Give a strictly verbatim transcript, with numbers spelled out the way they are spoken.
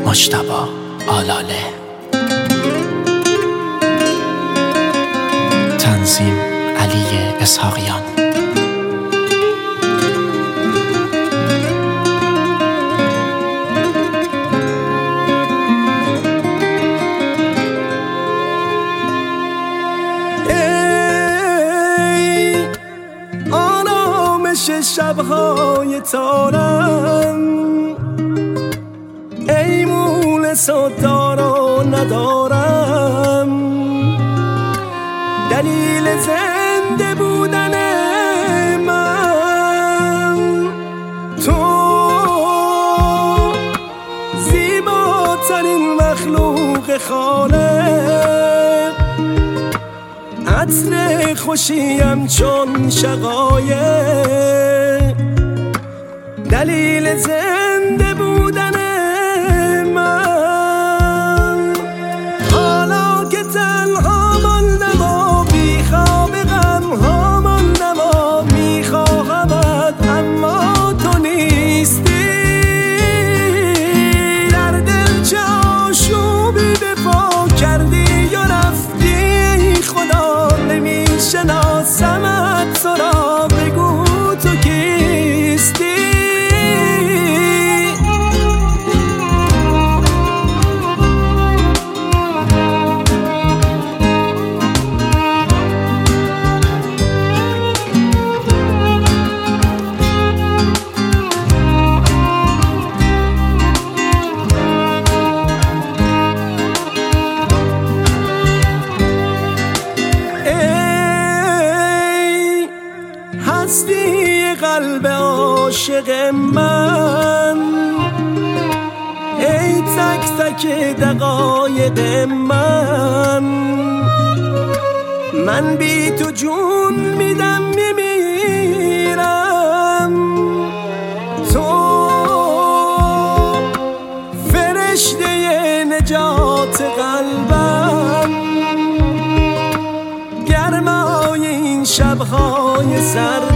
مجتبی آلاله. تنظیم علی اسحاقیان. ای آرامش شب‌های تارم، ای مونس و دارا ندارم، دلیل زنده بودن من تو، زیباترین مخلوق خالق، عطر خوشیم چون شقایق، دلیل زنده بودن من. حالا که تنها ماندم و بی خواب غم‌ها ماندم و میخواهمت اما تو نیستی، در دل چه آشوبی به پا کردی و رفتی، خدا نمیشناسمت، تو را بگو تو کیستی. هستی قلب عاشق من، ای تک تک دقایق من، من بی تو جون میدم میمیرم، تو فرشته نجات قلبم، گرمای این شبهای سر